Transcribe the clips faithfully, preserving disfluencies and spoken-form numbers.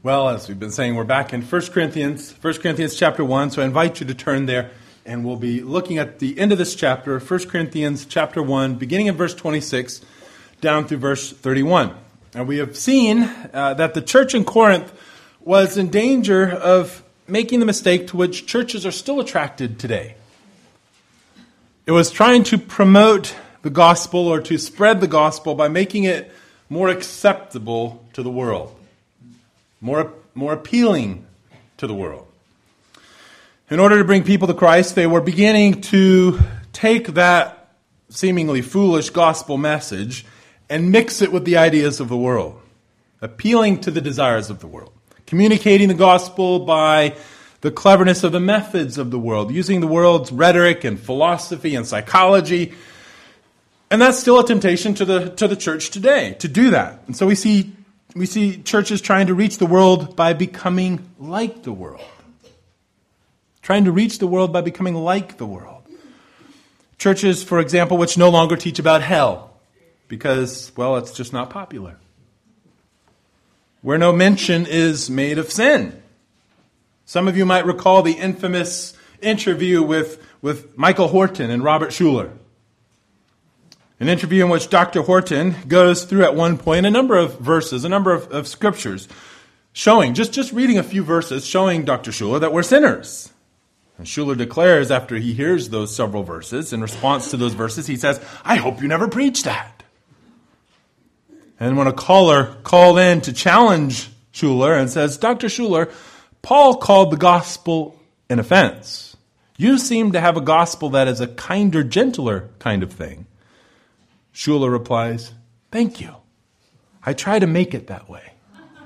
Well, as we've been saying, we're back in First Corinthians, First Corinthians chapter one, so I invite you to turn there, and we'll be looking at the end of this chapter, First Corinthians chapter one, beginning in verse twenty-six, down through verse thirty-one. And we have seen uh, that the church in Corinth was in danger of making the mistake to which churches are still attracted today. It was trying to promote the gospel or to spread the gospel by making it more acceptable to the world. More, more appealing to the world. In order to bring people to Christ, they were beginning to take that seemingly foolish gospel message and mix it with the ideas of the world, appealing to the desires of the world, communicating the gospel by the cleverness of the methods of the world, using the world's rhetoric and philosophy and psychology. And that's still a temptation to the to the church today, to do that. And so we see We see churches trying to reach the world by becoming like the world. Trying to reach the world by becoming like the world. Churches, for example, which no longer teach about hell because, well, it's just not popular. Where no mention is made of sin. Some of you might recall the infamous interview with, with Michael Horton and Robert Schuller. An interview in which Doctor Horton goes through at one point a number of verses, a number of, of scriptures, showing, just, just reading a few verses, showing Doctor Schuller that we're sinners. And Schuller declares after he hears those several verses, in response to those verses, he says, I hope you never preach that. And when a caller called in to challenge Schuller and says, Doctor Schuller, Paul called the gospel an offense. You seem to have a gospel that is a kinder, gentler kind of thing. Schuller replies, thank you. I try to make it that way.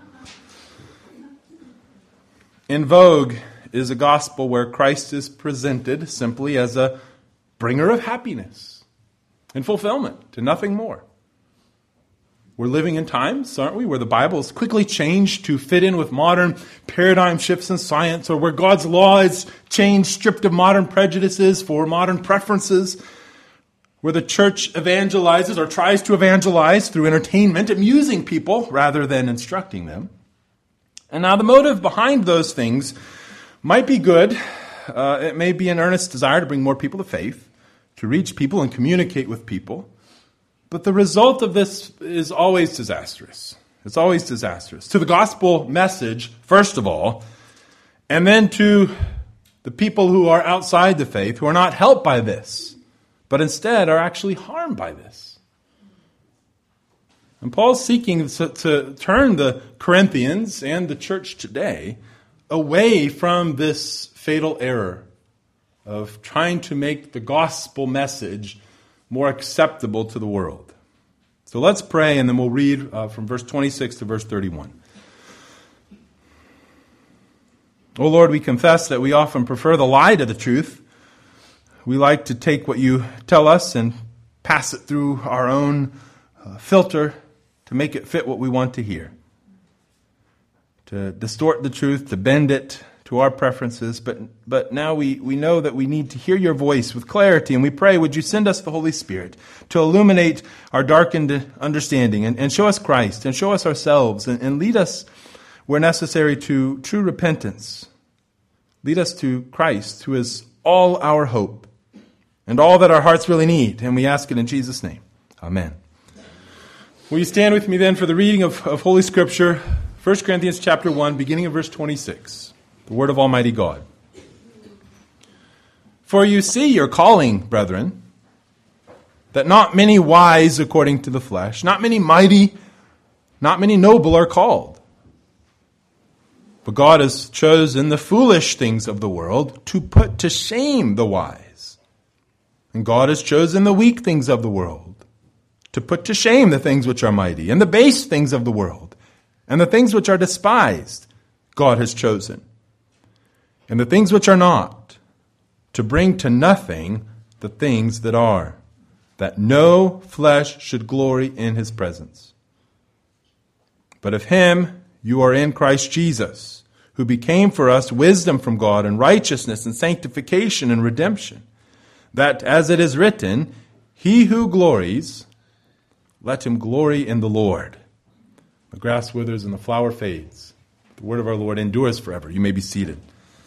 In vogue is a gospel where Christ is presented simply as a bringer of happiness and fulfillment and nothing more. We're living in times, aren't we, where the Bible is quickly changed to fit in with modern paradigm shifts in science, or where God's law is changed, stripped of modern prejudices for modern preferences, where the church evangelizes or tries to evangelize through entertainment, amusing people rather than instructing them. And now the motive behind those things might be good. Uh, it may be an earnest desire to bring more people to faith, to reach people and communicate with people. But the result of this is always disastrous. It's always disastrous. To the gospel message, first of all, and then to the people who are outside the faith, who are not helped by this, but instead are actually harmed by this. And Paul's seeking to, to turn the Corinthians and the church today away from this fatal error of trying to make the gospel message more acceptable to the world. So let's pray, and then we'll read uh, from verse twenty-six to verse thirty-one. Oh Lord, we confess that we often prefer the lie to the truth. We like to take what you tell us and pass it through our own uh, filter to make it fit what we want to hear. To distort the truth, to bend it to our preferences. But but now we, we know that we need to hear your voice with clarity. And we pray, would you send us the Holy Spirit to illuminate our darkened understanding and, and show us Christ and show us ourselves and, and lead us where necessary to true repentance. Lead us to Christ, who is all our hope. And all that our hearts really need. And we ask it in Jesus' name. Amen. Will you stand with me then for the reading of, of Holy Scripture, First Corinthians chapter one, beginning of verse twenty-six. The word of Almighty God. For you see your calling, brethren, that not many wise according to the flesh, not many mighty, not many noble are called. But God has chosen the foolish things of the world to put to shame the wise. And God has chosen the weak things of the world to put to shame the things which are mighty, and the base things of the world, and the things which are despised, God has chosen. And the things which are not, to bring to nothing the things that are, that no flesh should glory in his presence. But of him you are in Christ Jesus, who became for us wisdom from God, and righteousness, and sanctification, and redemption. That, as it is written, he who glories, let him glory in the Lord. The grass withers and the flower fades, The word of our Lord endures forever. You may be seated.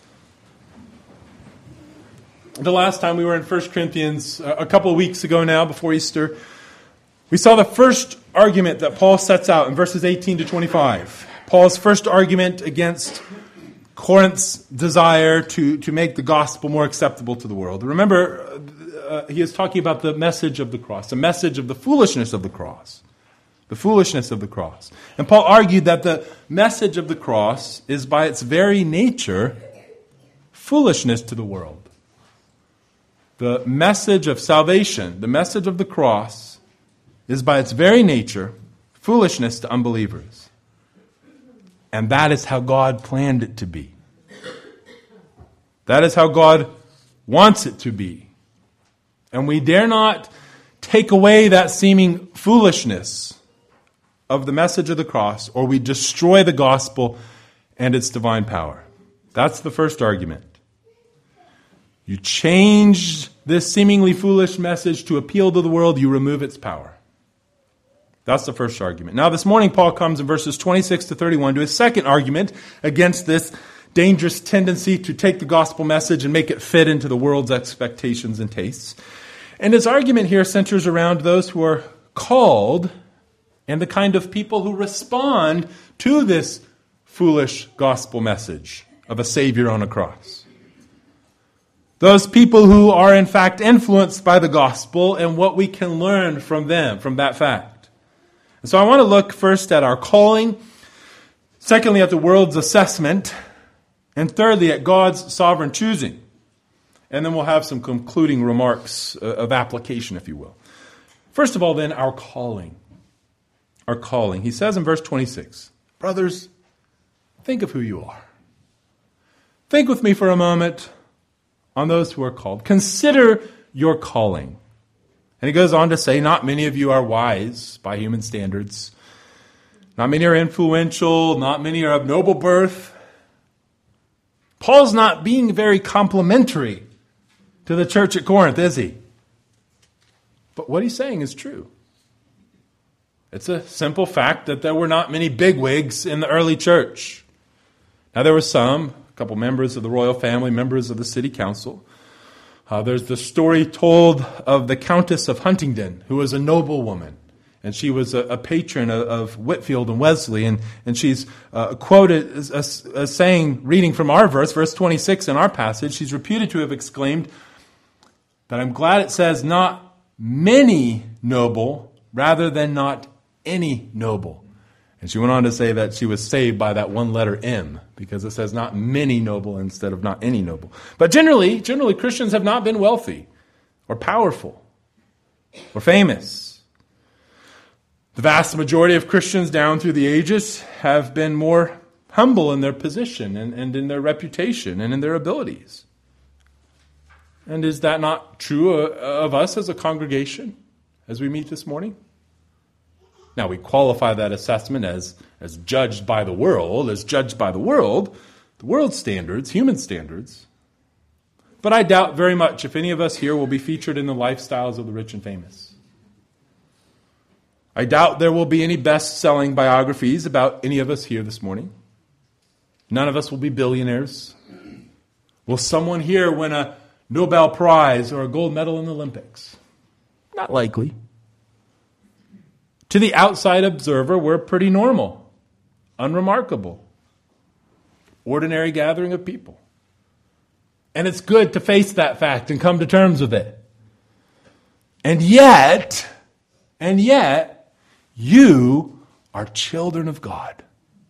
The last time we were in First Corinthians, a couple of weeks ago now, before Easter, we saw the first argument that Paul sets out in verses eighteen to twenty-five. Paul's first argument against Corinth's desire to, to make the gospel more acceptable to the world. Remember, uh, he is talking about the message of the cross, the message of the foolishness of the cross. The foolishness of the cross. And Paul argued that the message of the cross is by its very nature foolishness to the world. The message of salvation, the message of the cross, is by its very nature foolishness to unbelievers. And that is how God planned it to be. That is how God wants it to be. And we dare not take away that seeming foolishness of the message of the cross, or we destroy the gospel and its divine power. That's the first argument. You change this seemingly foolish message to appeal to the world, you remove its power. That's the first argument. Now this morning Paul comes in verses twenty-six to thirty-one to his second argument against this dangerous tendency to take the gospel message and make it fit into the world's expectations and tastes. And his argument here centers around those who are called and the kind of people who respond to this foolish gospel message of a Savior on a cross. Those people who are in fact influenced by the gospel and what we can learn from them, from that fact. And so I want to look first at our calling, secondly at the world's assessment, and thirdly at God's sovereign choosing. And then we'll have some concluding remarks of application, if you will. First of all, then, our calling. Our calling. He says in verse twenty-six, brothers, think of who you are. Think with me for a moment on those who are called. Consider your calling. And he goes on to say, not many of you are wise by human standards. Not many are influential. Not many are of noble birth. Paul's not being very complimentary to the church at Corinth, is he? But what he's saying is true. It's a simple fact that there were not many bigwigs in the early church. Now there were some, a couple members of the royal family, members of the city council. Uh, there's the story told of the Countess of Huntingdon, who was a noblewoman. And she was a, a patron of, of Whitefield and Wesley. And, and she's uh, quoted as, as, as saying, reading from our verse, verse twenty-six in our passage, she's reputed to have exclaimed that I'm glad it says not many noble rather than not any noble. And she went on to say that she was saved by that one letter M, because it says not many noble instead of not any noble. But generally, generally Christians have not been wealthy or powerful or famous. The vast majority of Christians down through the ages have been more humble in their position and, and in their reputation and in their abilities. And is that not true of us as a congregation as we meet this morning? Now, we qualify that assessment as, as judged by the world, as judged by the world, the world's standards, human standards. But I doubt very much if any of us here will be featured in the lifestyles of the rich and famous. I doubt there will be any best-selling biographies about any of us here this morning. None of us will be billionaires. Will someone here win a Nobel Prize or a gold medal in the Olympics? Not likely. To the outside observer, we're pretty normal, unremarkable, ordinary gathering of people. And it's good to face that fact and come to terms with it. And yet, and yet, you are children of God.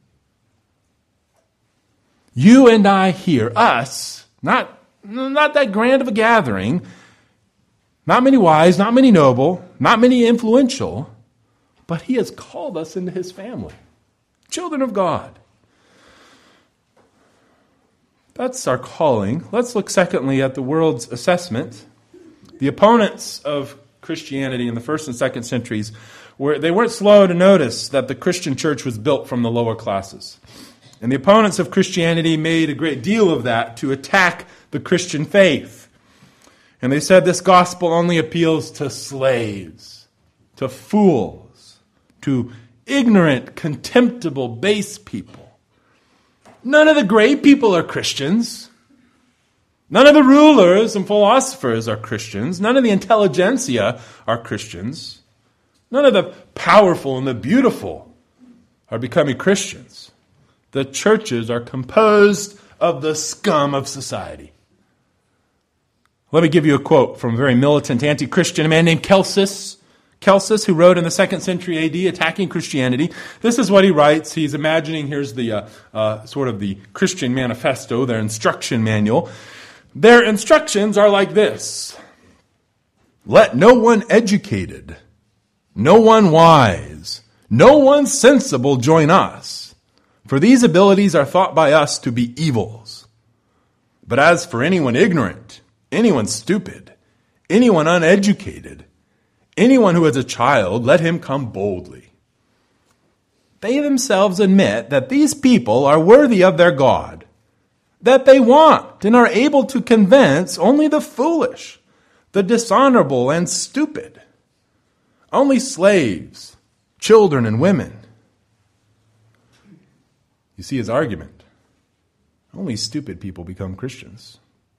You and I here, us, not, not that grand of a gathering, not many wise, not many noble, not many influential, but he has called us into his family. Children of God. That's our calling. Let's look secondly at the world's assessment. The opponents of Christianity in the first and second centuries, were they weren't slow to notice that the Christian church was built from the lower classes. And the opponents of Christianity made a great deal of that to attack the Christian faith. And they said this gospel only appeals to slaves, to fools, to ignorant, contemptible, base people. None of the great people are Christians. None of the rulers and philosophers are Christians. None of the intelligentsia are Christians. None of the powerful and the beautiful are becoming Christians. The churches are composed of the scum of society. Let me give you a quote from a very militant anti-Christian, a man named Celsus. Celsus, who wrote in the second century A D, attacking Christianity. This is what he writes. He's imagining, here's the uh, uh, sort of the Christian manifesto, their instruction manual. Their instructions are like this. Let no one educated, no one wise, no one sensible join us, for these abilities are thought by us to be evils. But as for anyone ignorant, anyone stupid, anyone uneducated, anyone who is a child, let him come boldly. They themselves admit that these people are worthy of their God, that they want and are able to convince only the foolish, the dishonorable and stupid, only slaves, children, and women. You see his argument. Only stupid people become Christians.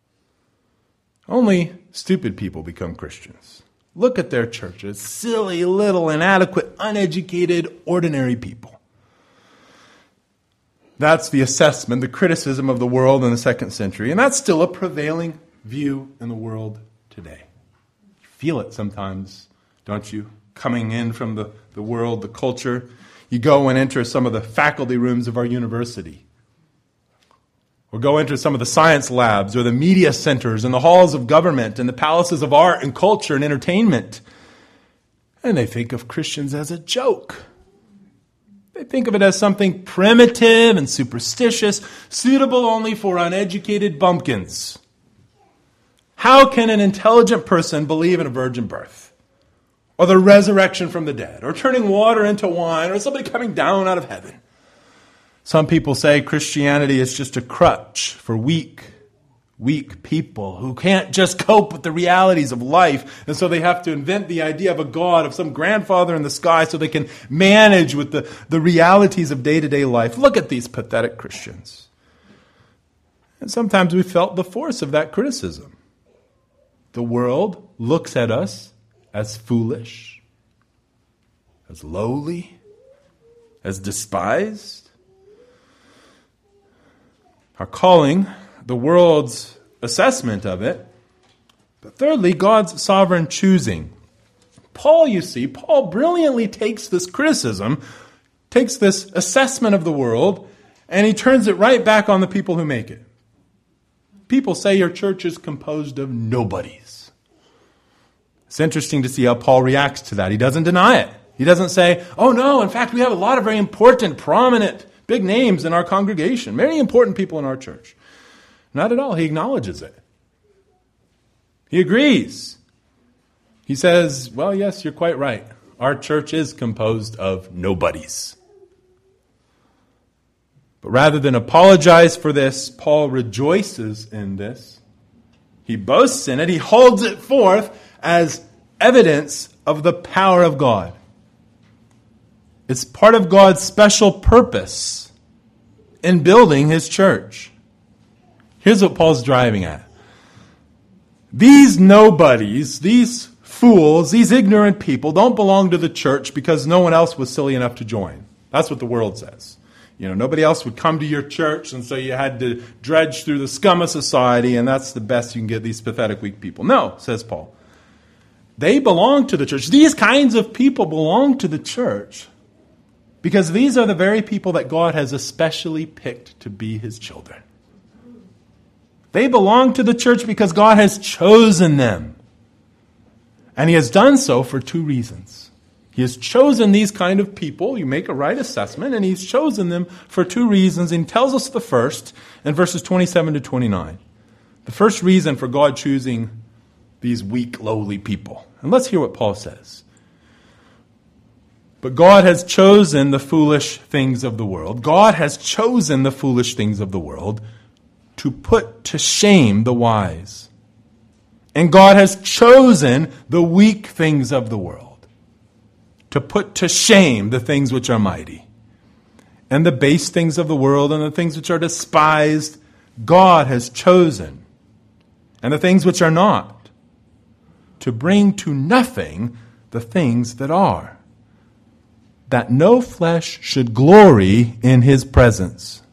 Only stupid people become Christians. Look at their churches. Silly, little, inadequate, uneducated, ordinary people. That's the assessment, the criticism of the world in the second century. And that's still a prevailing view in the world today. You feel it sometimes, don't you? Coming in from the, the world, the culture. You go and enter some of the faculty rooms of our university. Or go into some of the science labs or the media centers and the halls of government and the palaces of art and culture and entertainment. And they think of Christians as a joke. They think of it as something primitive and superstitious, suitable only for uneducated bumpkins. How can an intelligent person believe in a virgin birth? Or the resurrection from the dead? Or turning water into wine? Or somebody coming down out of heaven? Some people say Christianity is just a crutch for weak, weak people who can't just cope with the realities of life. And so they have to invent the idea of a God, of some grandfather in the sky so they can manage with the, the realities of day-to-day life. Look at these pathetic Christians. And sometimes we felt the force of that criticism. The world looks at us as foolish, as lowly, as despised. Our calling, the world's assessment of it. But thirdly, God's sovereign choosing. Paul, you see, Paul brilliantly takes this criticism, takes this assessment of the world, and he turns it right back on the people who make it. People say your church is composed of nobodies. It's interesting to see how Paul reacts to that. He doesn't deny it. He doesn't say, oh no, in fact, we have a lot of very important, prominent, big names in our congregation, very important people in our church. Not at all. He acknowledges it. He agrees. He says, well, yes, you're quite right. Our church is composed of nobodies. But rather than apologize for this, Paul rejoices in this. He boasts in it. He holds it forth as evidence of the power of God. It's part of God's special purpose in building His church. Here's what Paul's driving at. These nobodies, these fools, these ignorant people don't belong to the church because no one else was silly enough to join. That's what the world says. You know, nobody else would come to your church, and so you had to dredge through the scum of society, and that's the best you can get, these pathetic, weak people. No, says Paul. They belong to the church. These kinds of people belong to the church because these are the very people that God has especially picked to be His children. They belong to the church because God has chosen them. And He has done so for two reasons. He has chosen these kind of people. You make a right assessment, and He's chosen them for two reasons. And He tells us the first in verses twenty-seven to twenty-nine. The first reason for God choosing these weak, lowly people. And let's hear what Paul says. But God has chosen the foolish things of the world. God has chosen the foolish things of the world to put to shame the wise. And God has chosen the weak things of the world to put to shame the things which are mighty. and the base things of the world and the things which are despised, God has chosen, and the things which are not, to bring to nothing the things that are, that no flesh should glory in his presence.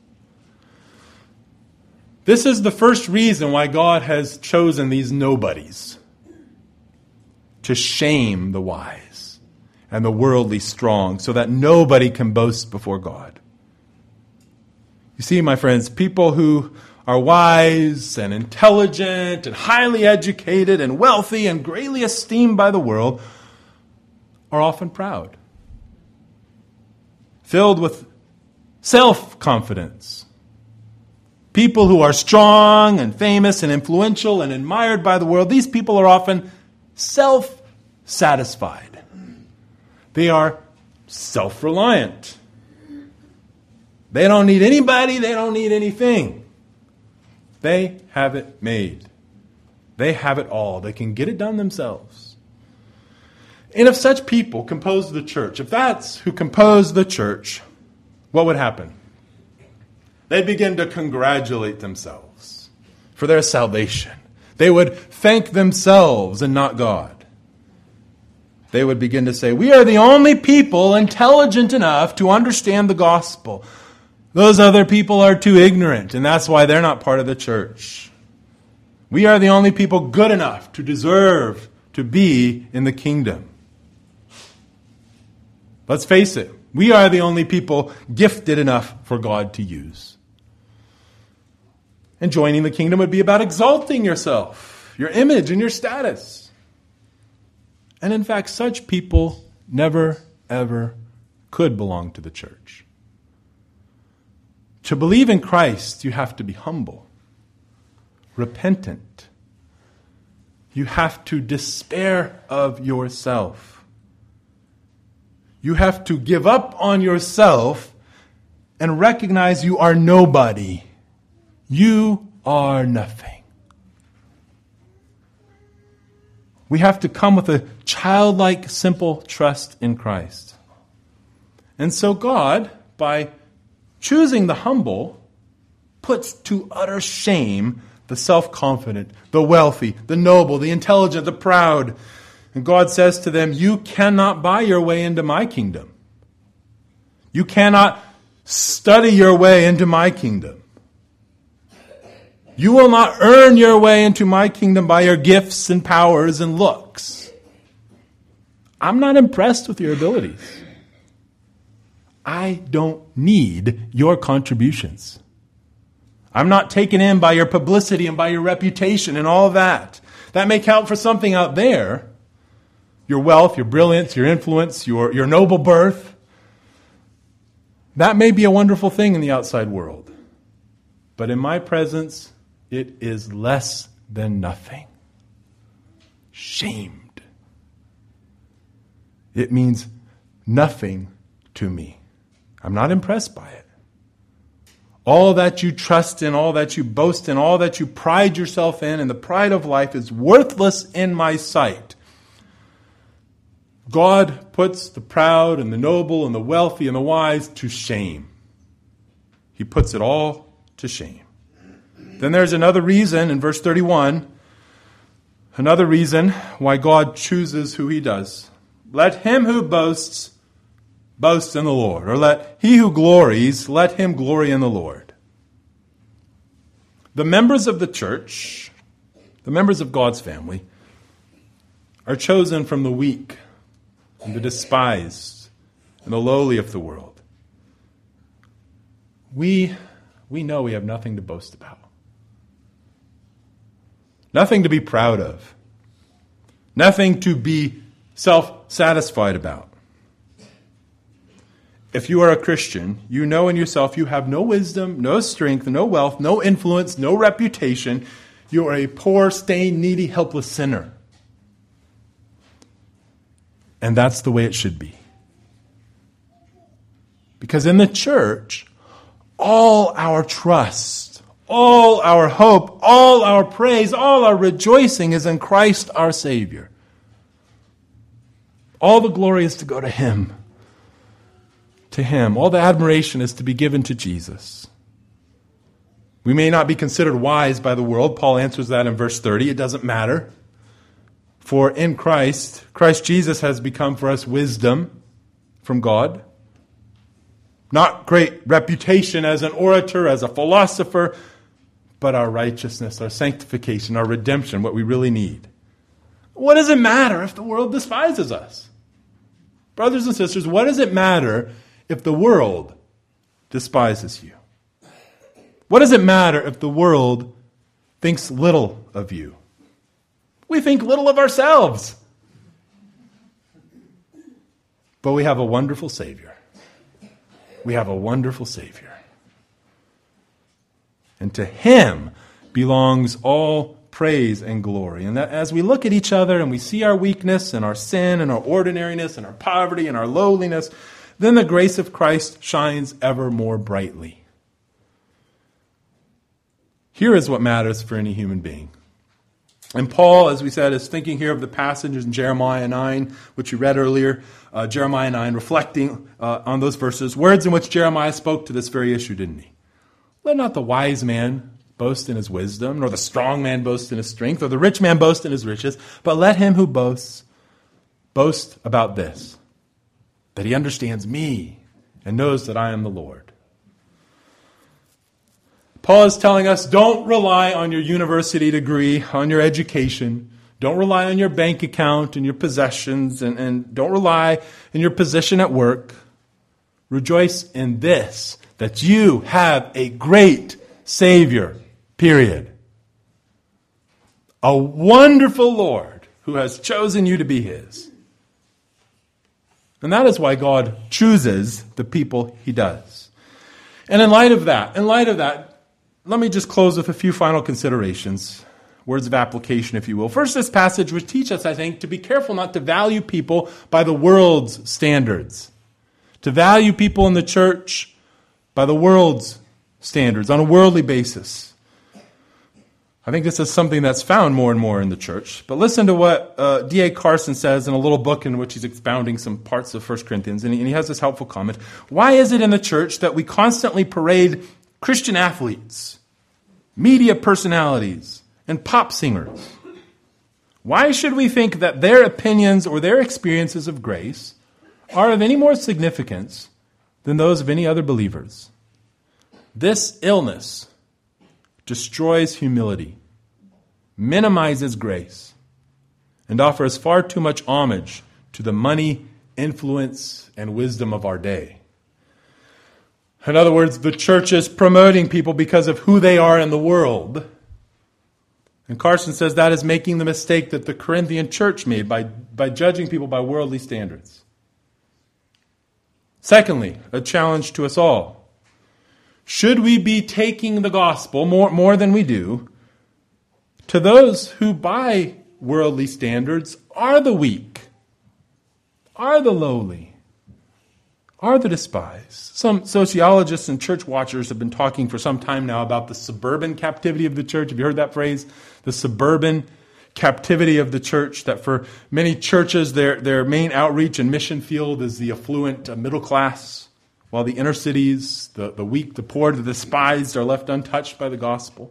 This is the first reason why God has chosen these nobodies, to shame the wise and the worldly strong, so that nobody can boast before God. You see, my friends, people who are wise and intelligent and highly educated and wealthy and greatly esteemed by the world are often proud, filled with self-confidence. People who are strong and famous and influential and admired by the world, these people are often self-satisfied. They are self-reliant. They don't need anybody, they don't need anything. They have it made. They have it all. They can get it done themselves. And if such people compose the church, if that's who compose the church, what would happen? They'd begin to congratulate themselves for their salvation. They would thank themselves and not God. They would begin to say, we are the only people intelligent enough to understand the gospel. Those other people are too ignorant, and that's why they're not part of the church. We are the only people good enough to deserve to be in the kingdom. Let's face it, we are the only people gifted enough for God to use. And joining the kingdom would be about exalting yourself, your image, and your status. And in fact, such people never, ever could belong to the church. To believe in Christ, you have to be humble, repentant. You have to despair of yourself. You have to give up on yourself and recognize you are nobody. You are nothing. We have to come with a childlike, simple trust in Christ. And so God, by choosing the humble, puts to utter shame the self-confident, the wealthy, the noble, the intelligent, the proud. And God says to them, you cannot buy your way into my kingdom. You cannot study your way into my kingdom. You will not earn your way into my kingdom by your gifts and powers and looks. I'm not impressed with your abilities. I don't need your contributions. I'm not taken in by your publicity and by your reputation and all that. That may count for something out there. Your wealth, your brilliance, your influence, your, your noble birth. That may be a wonderful thing in the outside world. But in my presence, it is less than nothing. Shamed. It means nothing to me. I'm not impressed by it. All that you trust in, all that you boast in, all that you pride yourself in, and the pride of life is worthless in my sight. God puts the proud and the noble and the wealthy and the wise to shame. He puts it all to shame. Then there's another reason in verse thirty-one, another reason why God chooses who he does. Let him who boasts boast in the Lord, or let he who glories, let him glory in the Lord. The members of the church, the members of God's family, are chosen from the weak and the despised and the lowly of the world. We, we know we have nothing to boast about. Nothing to be proud of. Nothing to be self-satisfied about. If you are a Christian, you know in yourself you have no wisdom, no strength, no wealth, no influence, no reputation. You are a poor, stained, needy, helpless sinner. And that's the way it should be. Because in the church, all our trust, all our hope, all our praise, all our rejoicing is in Christ our Savior. All the glory is to go to him. to him. All the admiration is to be given to Jesus. We may not be considered wise by the world. Paul answers that in verse thirty. It doesn't matter. For in Christ, Christ Jesus has become for us wisdom from God. Not great reputation as an orator, as a philosopher, but our righteousness, our sanctification, our redemption, what we really need. What does it matter if the world despises us? Brothers and sisters, what does it matter if the world despises you? What does it matter if the world thinks little of you? We think little of ourselves. But we have a wonderful Savior. We have a wonderful Savior. And to him belongs all praise and glory. And that as we look at each other and we see our weakness and our sin and our ordinariness and our poverty and our lowliness, then the grace of Christ shines ever more brightly. Here is what matters for any human being. And Paul, as we said, is thinking here of the passages in Jeremiah nine, which we read earlier. Uh, Jeremiah nine, reflecting uh, on those verses, words in which Jeremiah spoke to this very issue, didn't he? Let not the wise man boast in his wisdom, nor the strong man boast in his strength, or the rich man boast in his riches, but let him who boasts boast about this, that he understands me and knows that I am the Lord. Paul is telling us, don't rely on your university degree, on your education. Don't rely on your bank account and your possessions, and, and don't rely on your position at work. Rejoice in this, that you have a great Savior, period. A wonderful Lord who has chosen you to be his. And that is why God chooses the people he does. And in light of that, in light of that, let me just close with a few final considerations, words of application, if you will. First, this passage would teach us, I think, to be careful not to value people by the world's standards. To value people in the church by the world's standards, on a worldly basis. I think this is something that's found more and more in the church. But listen to what uh, D A Carson says in a little book in which he's expounding some parts of First Corinthians, and he, and he has this helpful comment. Why is it in the church that we constantly parade Christian athletes, media personalities, and pop singers? Why should we think that their opinions or their experiences of grace are of any more significance than those of any other believers? This illness destroys humility, minimizes grace, and offers far too much homage to the money, influence, and wisdom of our day. In other words, the church is promoting people because of who they are in the world. And Carson says that is making the mistake that the Corinthian church made by, by judging people by worldly standards. Secondly, a challenge to us all. Should we be taking the gospel, more, more than we do, to those who by worldly standards are the weak, are the lowly, are the despised? Some sociologists and church watchers have been talking for some time now about the suburban captivity of the church. Have you heard that phrase? The suburban captivity of the church, that for many churches, their, their main outreach and mission field is the affluent uh, middle class, while the inner cities, the, the weak, the poor, the despised are left untouched by the gospel.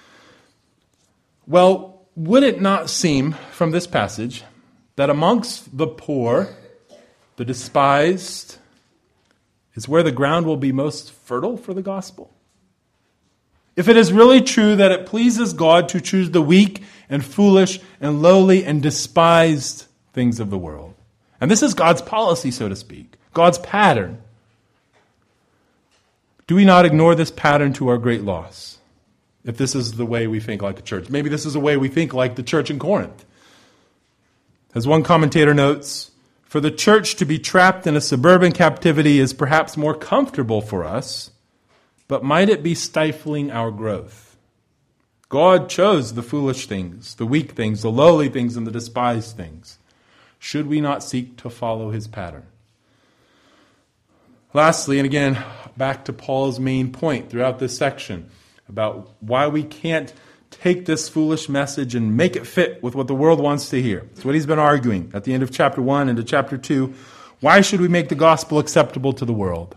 Well, would it not seem from this passage that amongst the poor, the despised, is where the ground will be most fertile for the gospel? If it is really true that it pleases God to choose the weak and foolish and lowly and despised things of the world, and this is God's policy, so to speak, God's pattern, do we not ignore this pattern to our great loss? If this is the way we think like a church. Maybe this is the way we think like the church in Corinth. As one commentator notes, for the church to be trapped in a suburban captivity is perhaps more comfortable for us, but might it be stifling our growth? God chose the foolish things, the weak things, the lowly things, and the despised things. Should we not seek to follow his pattern? Lastly, and again, back to Paul's main point throughout this section about why we can't take this foolish message and make it fit with what the world wants to hear. It's what he's been arguing at the end of chapter one into chapter two. Why should we make the gospel acceptable to the world?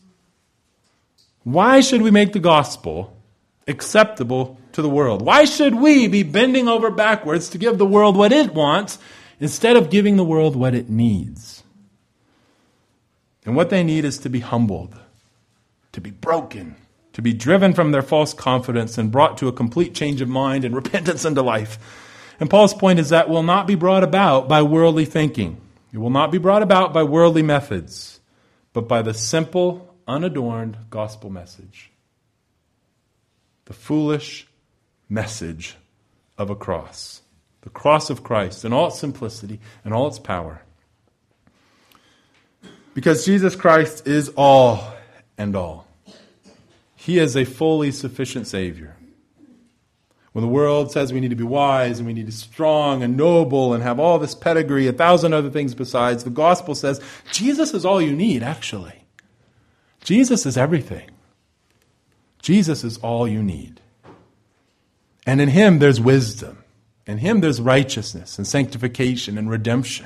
Why should we make the gospel acceptable to the world? Why should we be bending over backwards to give the world what it wants instead of giving the world what it needs? And what they need is to be humbled, to be broken, to be driven from their false confidence and brought to a complete change of mind and repentance unto life. And Paul's point is that will not be brought about by worldly thinking. It will not be brought about by worldly methods, but by the simple, unadorned gospel message. The foolish message of a cross. The cross of Christ in all its simplicity and all its power. Because Jesus Christ is all and all. He is a fully sufficient Savior. When the world says we need to be wise and we need to be strong and noble and have all this pedigree, a thousand other things besides, the gospel says Jesus is all you need, actually. Jesus is everything. Jesus is all you need. And in Him there's wisdom. In Him there's righteousness and sanctification and redemption.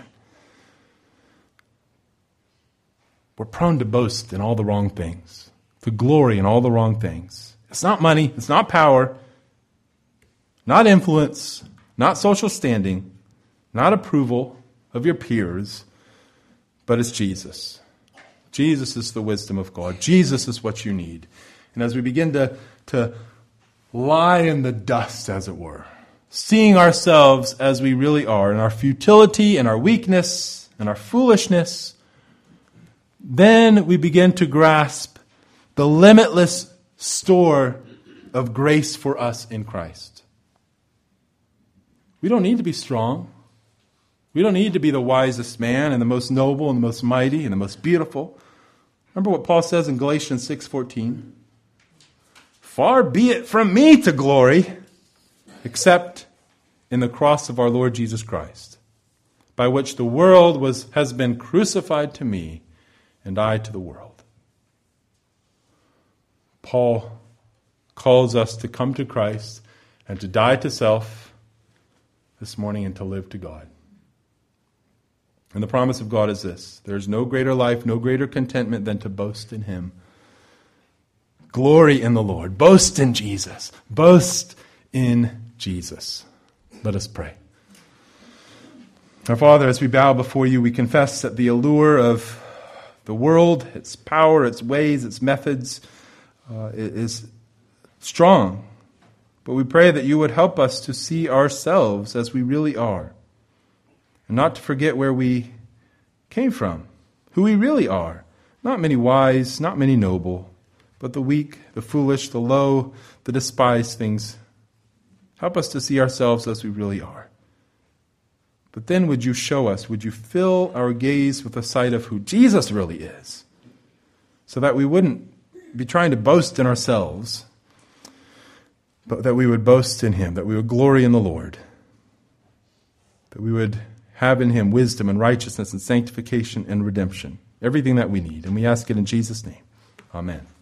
We're prone to boast in all the wrong things, to glory in all the wrong things. It's not money, it's not power, not influence, not social standing, not approval of your peers, but it's Jesus. Jesus is the wisdom of God. Jesus is what you need. And as we begin to, to lie in the dust, as it were, seeing ourselves as we really are, in our futility and our weakness and our foolishness, then we begin to grasp the limitless store of grace for us in Christ. We don't need to be strong. We don't need to be the wisest man and the most noble and the most mighty and the most beautiful. Remember what Paul says in Galatians six fourteen? Far be it from me to glory, except in the cross of our Lord Jesus Christ, by which the world was has been crucified to me, and I to the world. Paul calls us to come to Christ and to die to self this morning and to live to God. And the promise of God is this: there is no greater life, no greater contentment than to boast in Him. Glory in the Lord. Boast in Jesus. Boast in Jesus. Let us pray. Our Father, as we bow before you, we confess that the allure of the world, its power, its ways, its methods, uh, is strong. But we pray that you would help us to see ourselves as we really are, and not to forget where we came from, who we really are. Not many wise, not many noble, but the weak, the foolish, the low, the despised things. Help us to see ourselves as we really are. But then would you show us, would you fill our gaze with the sight of who Jesus really is, so that we wouldn't be trying to boast in ourselves, but that we would boast in Him, that we would glory in the Lord, that we would have in Him wisdom and righteousness and sanctification and redemption, everything that we need. And we ask it in Jesus' name. Amen.